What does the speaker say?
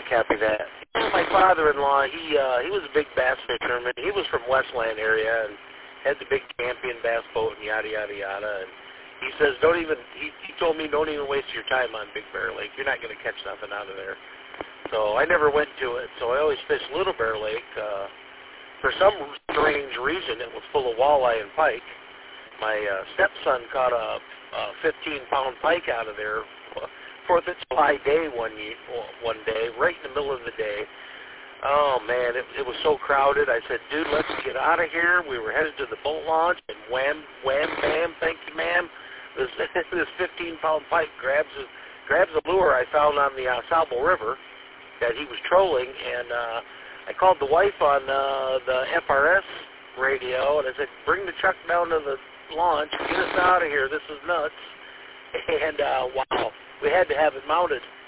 copy that. My father-in-law, he was a big bass fisherman. He was from Westland area and had the big Champion bass boat and yada, yada, yada. And he says, he told me, don't even waste your time on Big Bear Lake. You're not going to catch nothing out of there. So I never went to it. So I always fished Little Bear Lake. For some strange reason, it was full of walleye and pike. My stepson caught a 15-pound pike out of there 4th of July day one day, right in the middle of the day. Oh, man, it was so crowded. I said, dude, let's get out of here. We were headed to the boat launch, and wham, wham, bam, thank you, ma'am. This 15-pound pike grabs a lure I found on the Sable River that he was trolling, and I called the wife on the FRS radio, and I said, bring the truck down to the launch, get us out of here, this is nuts. And, wow, we had to have it mounted.